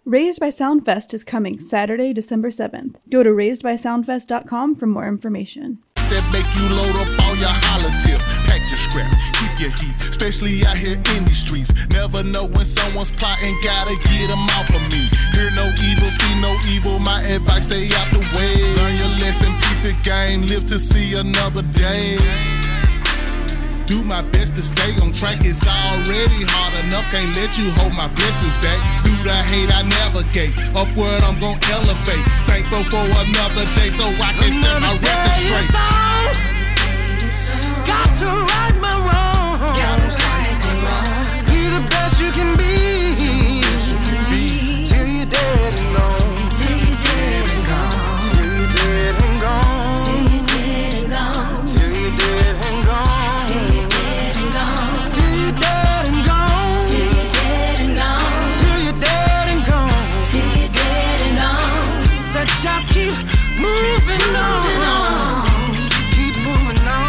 Raised by Soundfest is coming Saturday, December 7th. Go to raisedbysoundfest.com for more information. That make you load up all your holler tips. Pack your scrap, keep your heat, especially out here in these streets. Never know when someone's plotting, gotta get them off of me. Hear no evil, see no evil, my advice, stay out the way. Learn your lesson, keep the game, live to see another day. Do my best to stay on track, it's already hard enough, can't let you hold my blessings back. Through the hate I navigate, upward I'm gon' elevate. Thankful for another day so I can set my record straight. Got to right my wrong. Be the best you can be. Till you're dead and gone. Till you're dead and gone. Till you're dead and gone. Till you're dead and gone. Till you're dead and gone. Till you're dead and gone. Till you're dead and gone. Till you're dead and gone. Till you're dead and gone. Till you're dead and gone. So just keep moving on. Keep moving on.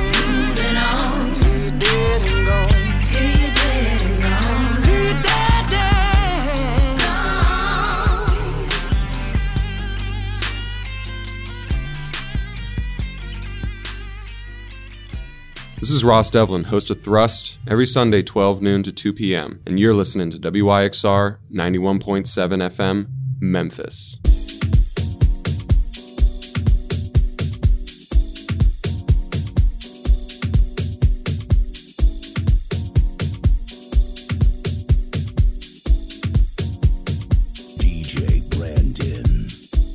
This is Ross Devlin, host of Thrust, every Sunday 12 noon to 2 p.m., and you're listening to WYXR 91.7 FM, Memphis. DJ Brandon.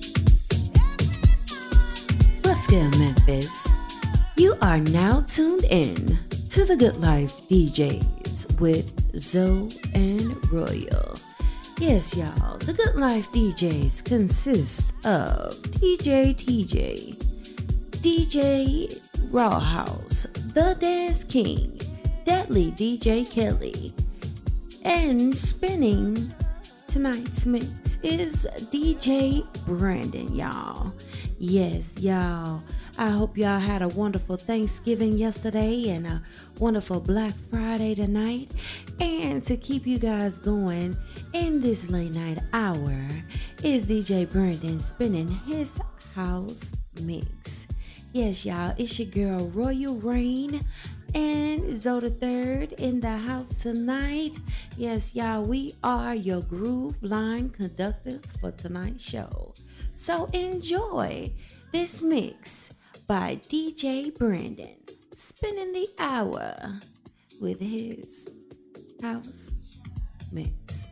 What's good, Memphis? You are now tuned in to The Good Life DJs with Zoe and Royal. Yes, y'all, The Good Life DJs consist of DJ TJ, DJ Rawhouse, The Dance King, Deadly DJ Kelly, and spinning tonight's mix is DJ Brandon, y'all. Yes, y'all. I hope y'all had a wonderful Thanksgiving yesterday and a wonderful Black Friday tonight. And to keep you guys going in this late night hour is DJ Brandon spinning his house mix. Yes, y'all, it's your girl Royal Rain and Zoe the Third in the house tonight. Yes, y'all, we are your groove line conductors for tonight's show. So enjoy this mix by DJ Brandon, spinning the hour with his house mix.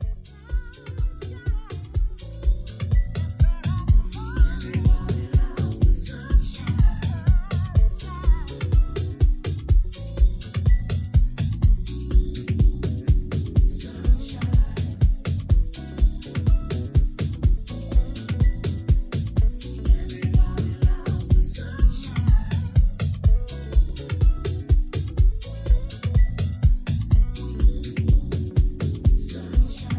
Sunshine.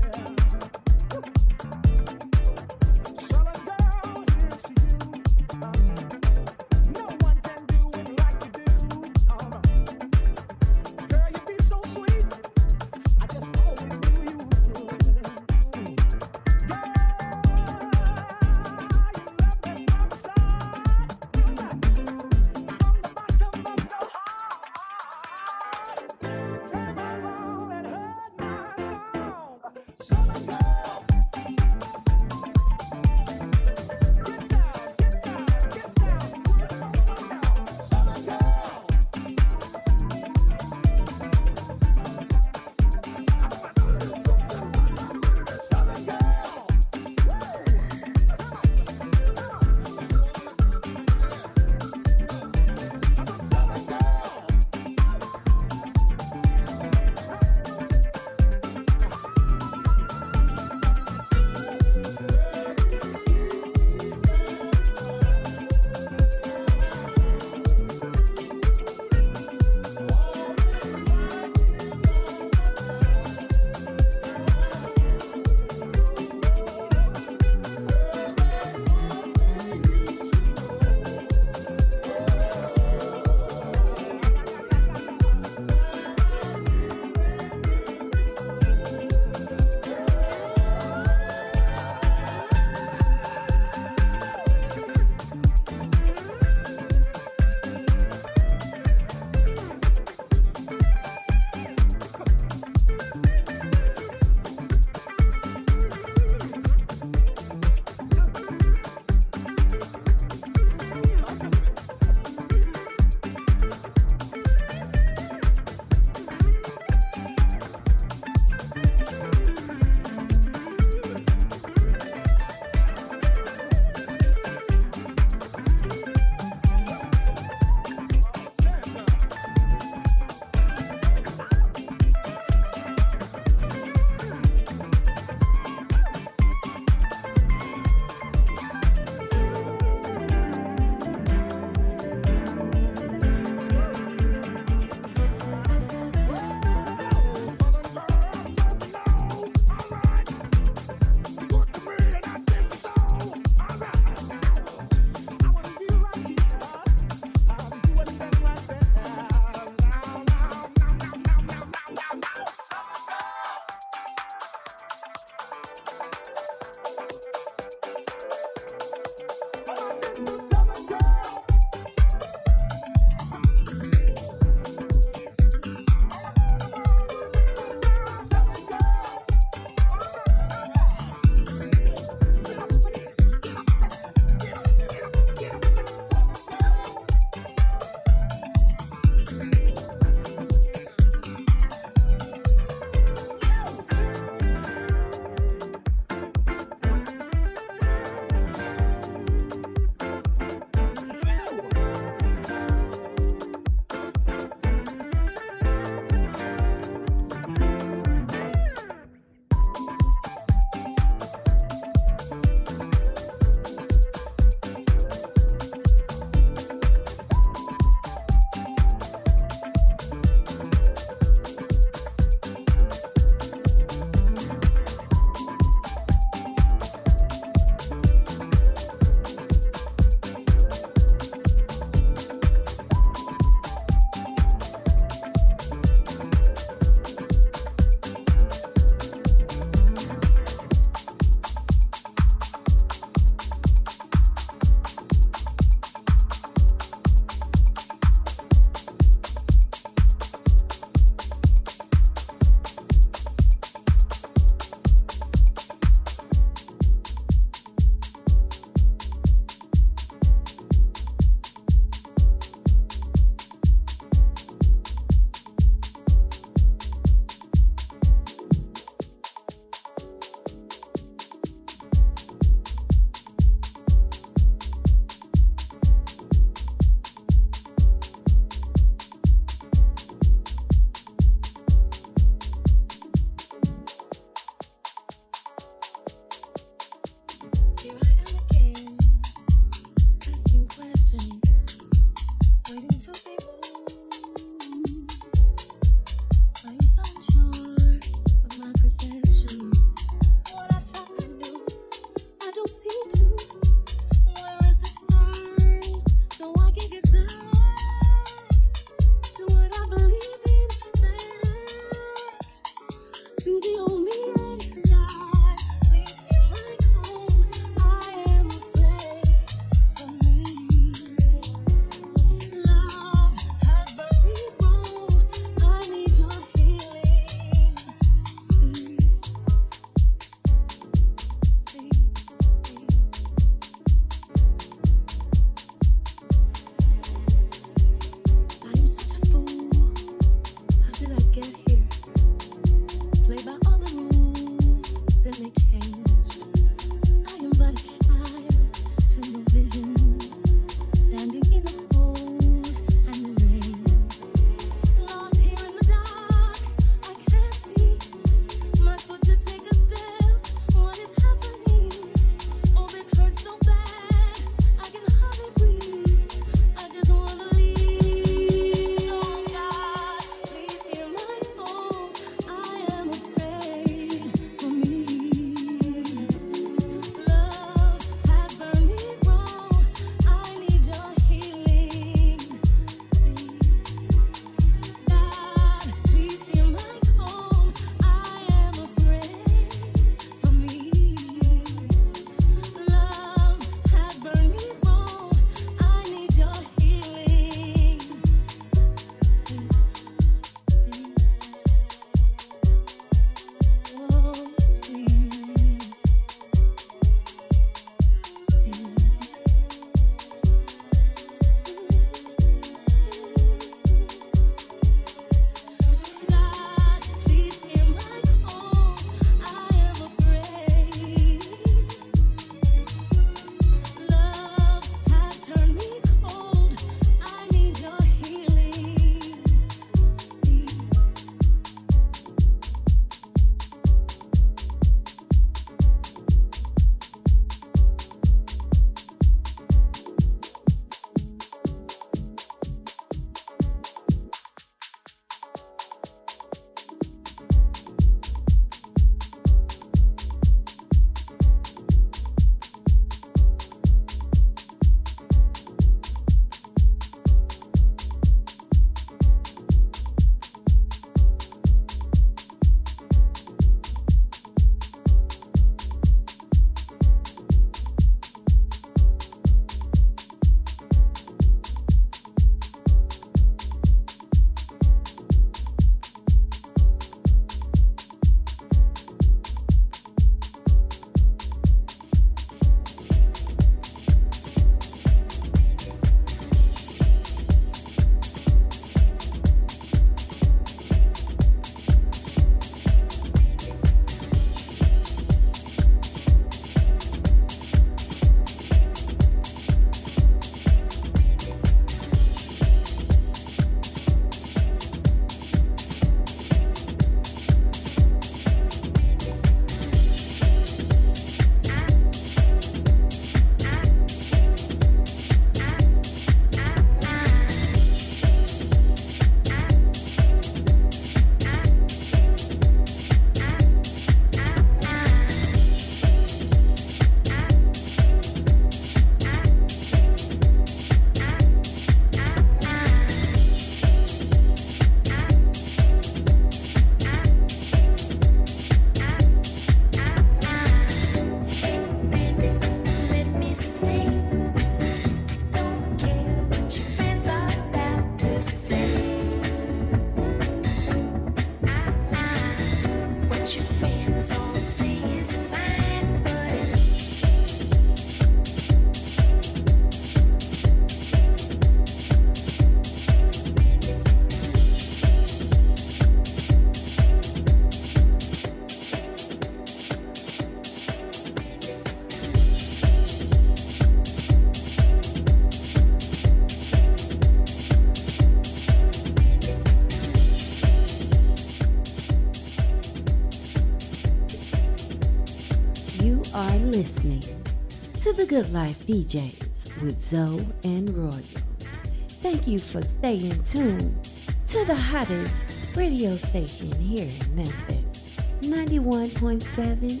listening to The Good Life DJs with Zoe and Royal. Thank you for staying tuned to the hottest radio station here in Memphis, 91.7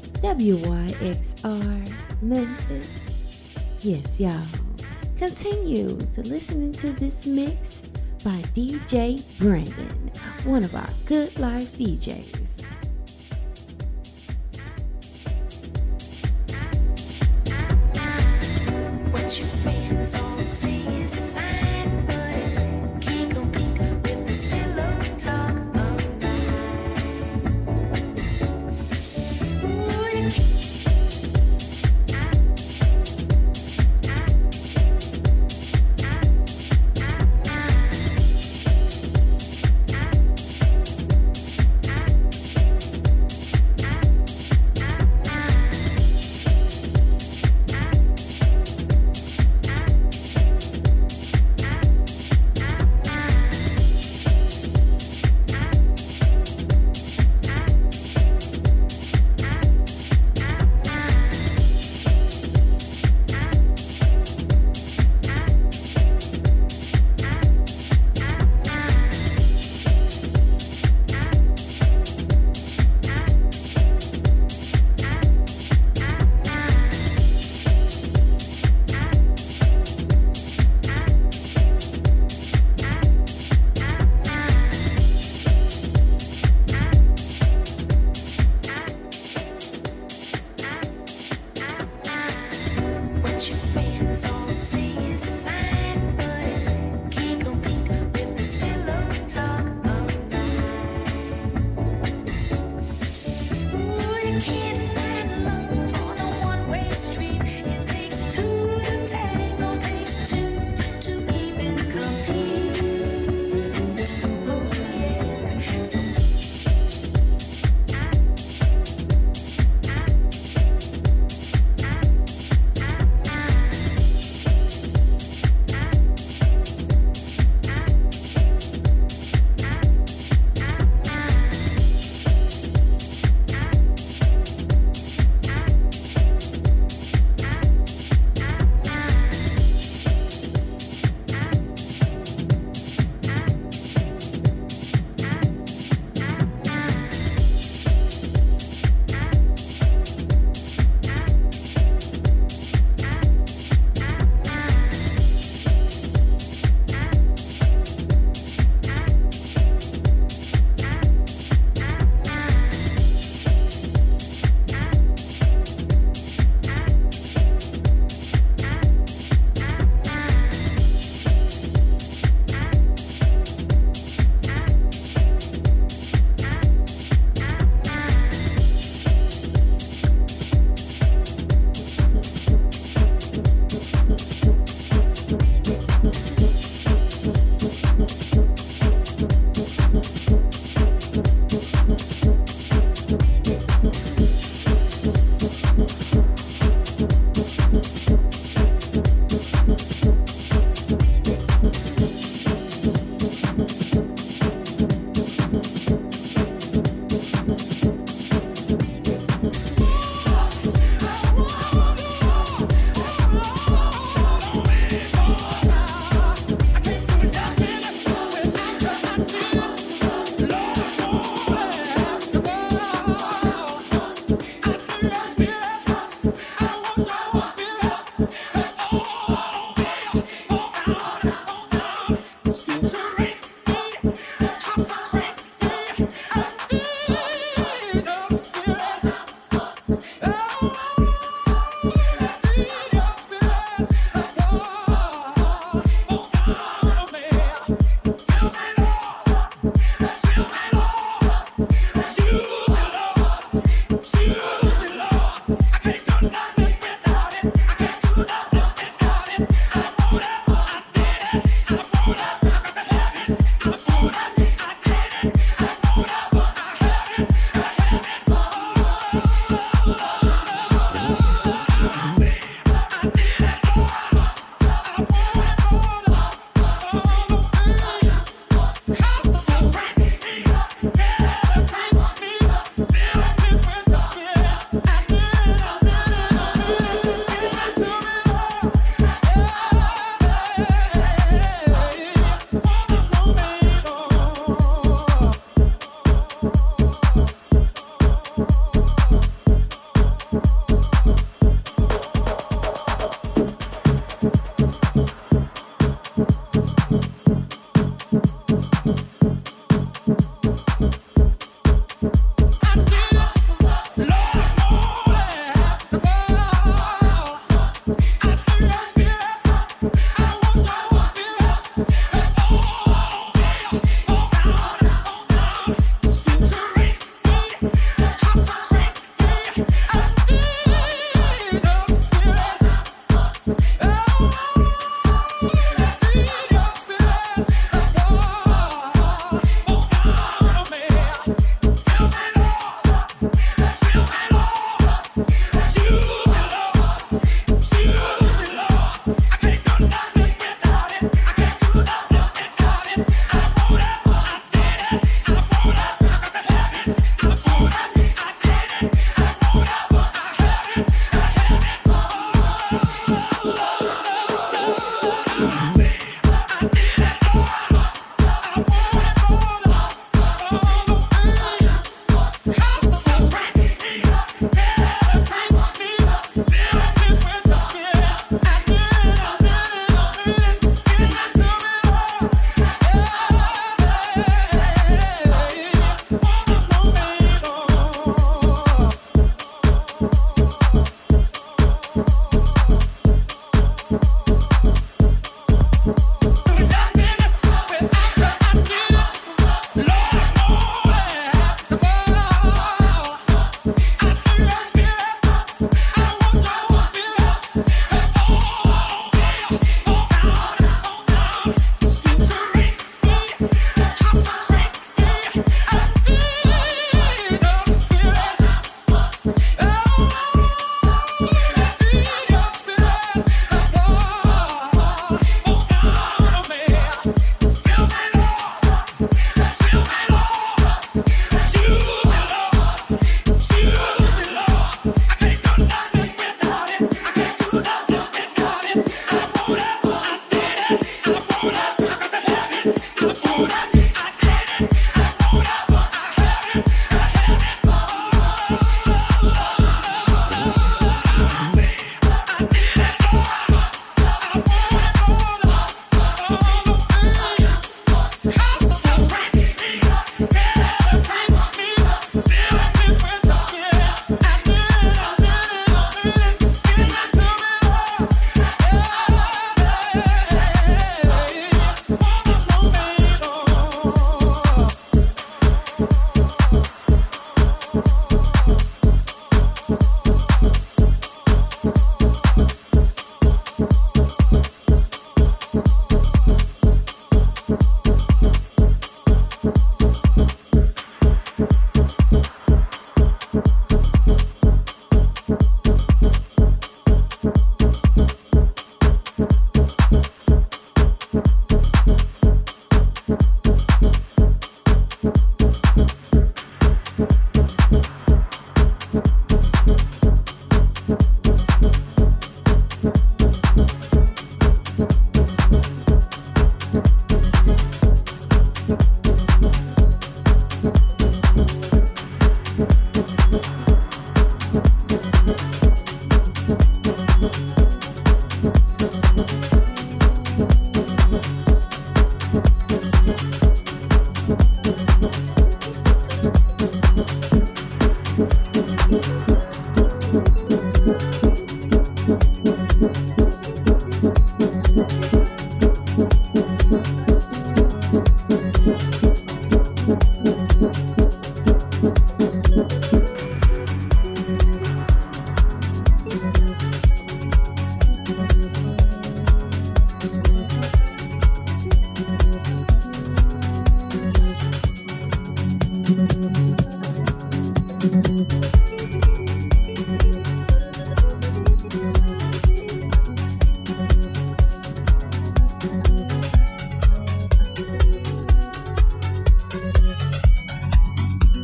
WYXR Memphis. Yes, y'all. Continue to listen to this mix by DJ Brandon, one of our Good Life DJs. What your friends all say is fine, but it can't compete with this pillow talk of mine. Ooh, you can't.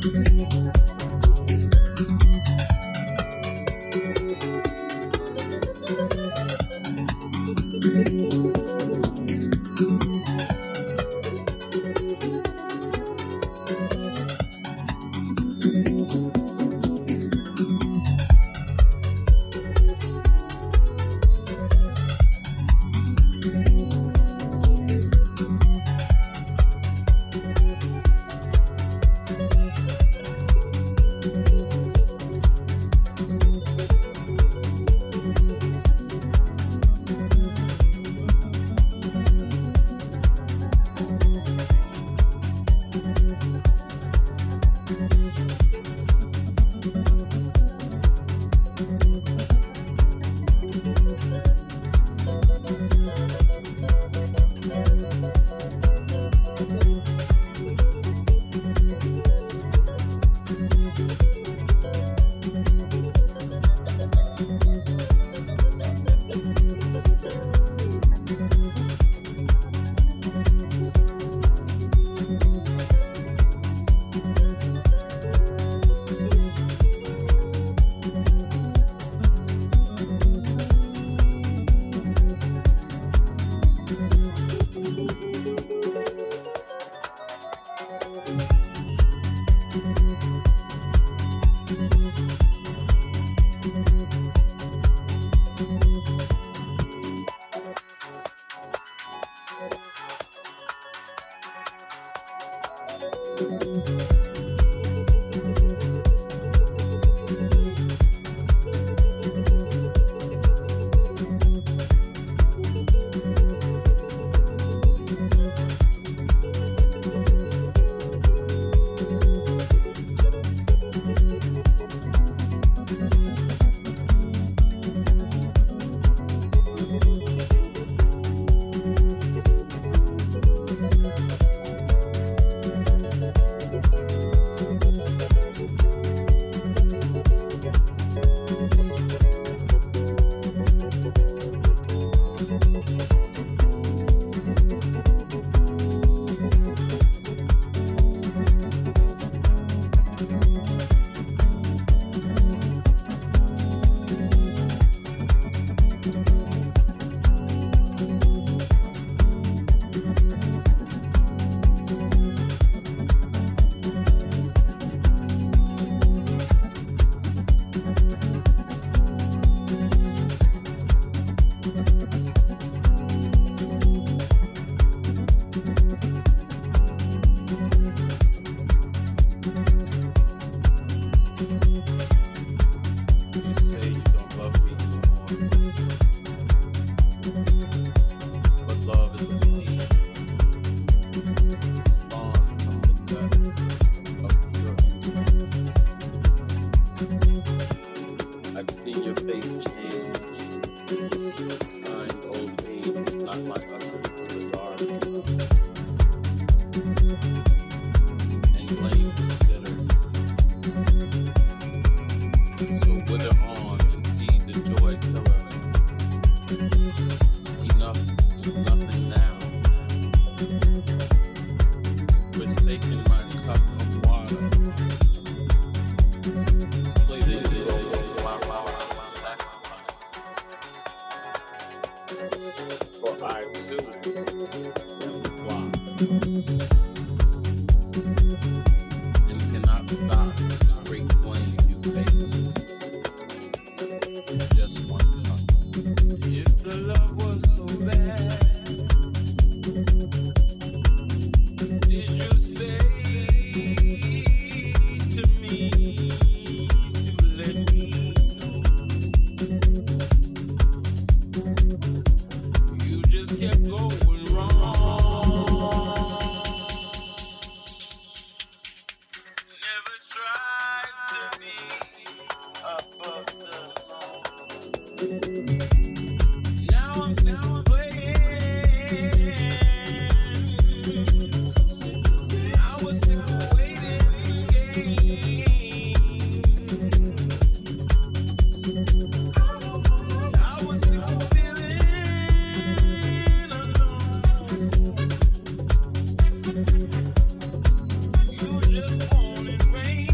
You just want it rain.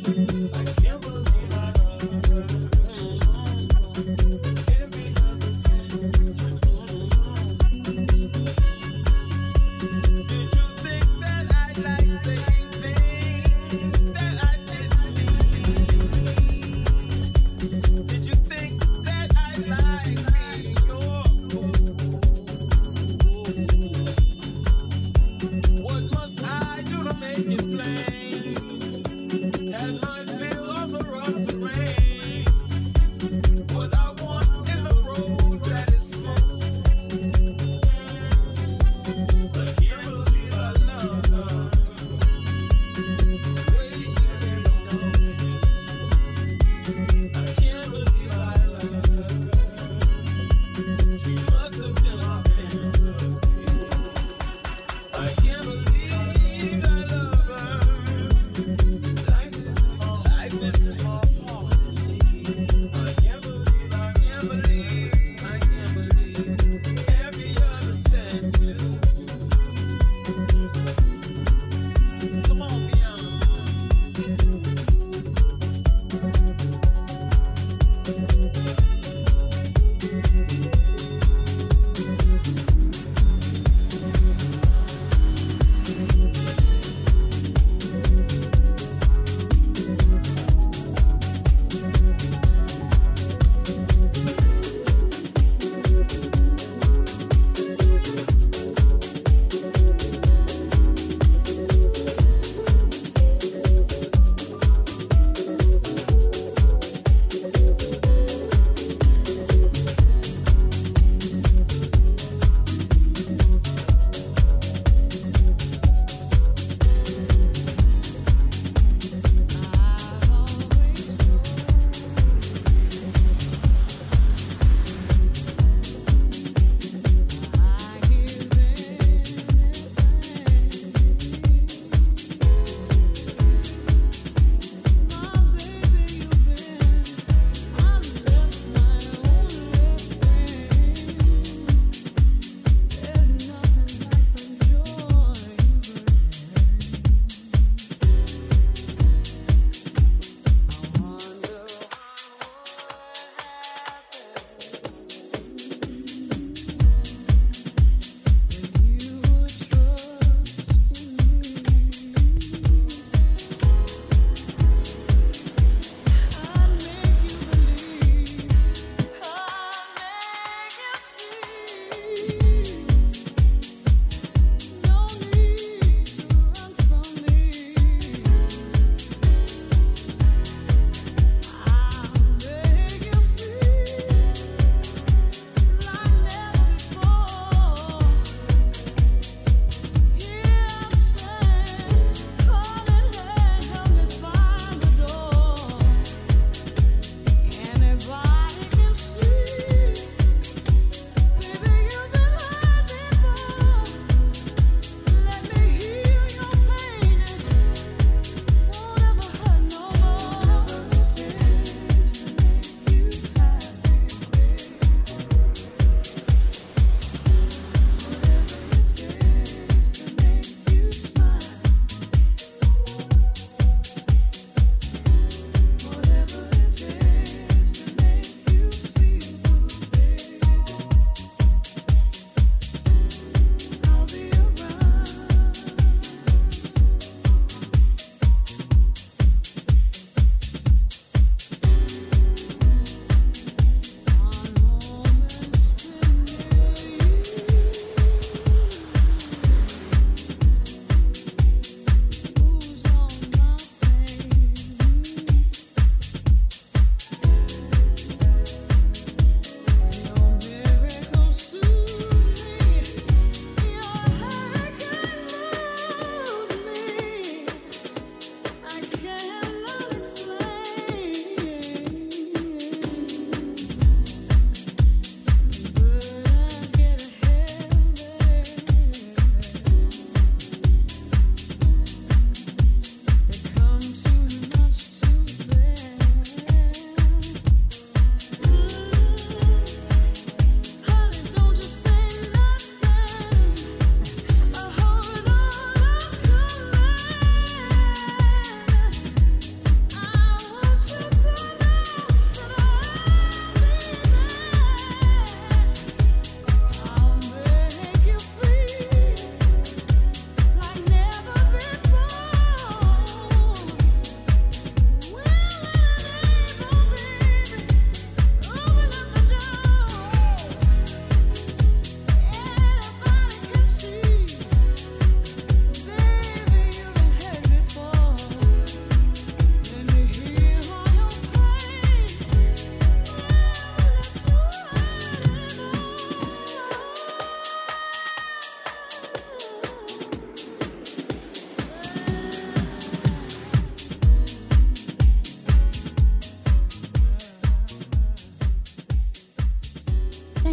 But can't believe I love her.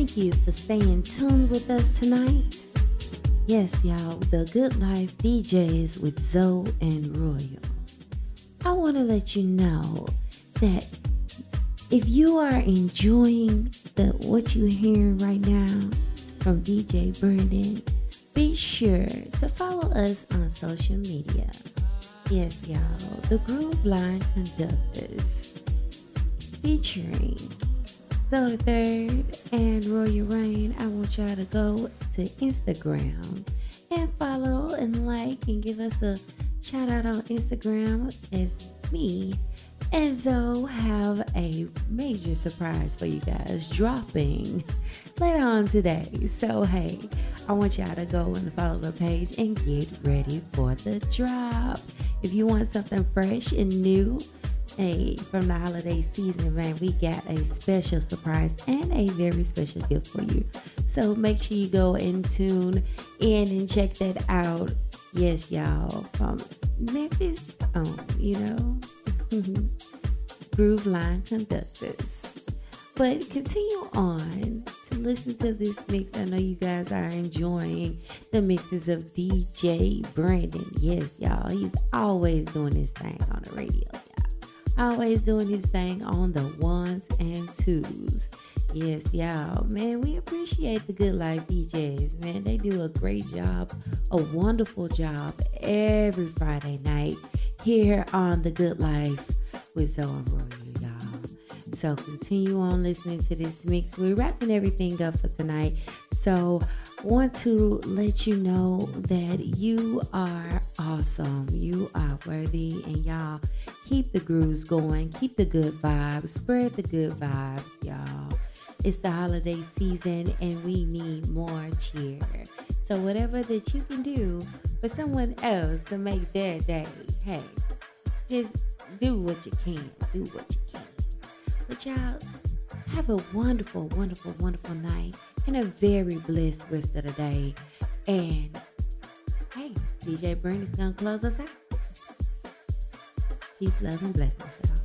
Thank you for staying tuned with us tonight. Yes, y'all, the Good Life DJs with Zoe and Royal. I want to let you know that if you are enjoying what you're hearing right now from DJ Brandon, be sure to follow us on social media. Yes, y'all, the Groove Line Conductors, featuring Zoe the Third and Royal Rain. I want y'all to go to Instagram and follow and like and give us a shout out on Instagram, as me and Zoe have a major surprise for you guys dropping later on today. So hey, I want y'all to go and follow the page and get ready for the drop. If you want something fresh and new, hey, from the holiday season, man, we got a special surprise and a very special gift for you. So make sure you go and tune in and check that out. Yes, y'all, from Memphis on, Groove Line Conductors. But continue on to listen to this mix. I know you guys are enjoying the mixes of DJ Brandon. Yes, y'all, he's always doing his thing on the radio, y'all. Always doing his thing on the ones and twos. Yes, y'all, man, we appreciate the Good Life DJs, man. They do a great job, a wonderful job every Friday night here on the Good Life with Zoe and Royal, y'all. So continue on listening to this mix. We're wrapping everything up for tonight. So want to let you know that you are awesome. You are worthy, and y'all keep the grooves going. Keep the good vibes. Spread the good vibes, y'all. It's the holiday season and we need more cheer. So whatever that you can do for someone else to make their day, hey, just do what you can. Do what you can. But y'all, have a wonderful, wonderful, wonderful night and a very blessed rest of the day. And hey, DJ Brandon's gonna close us out. Peace, love, and blessings, y'all.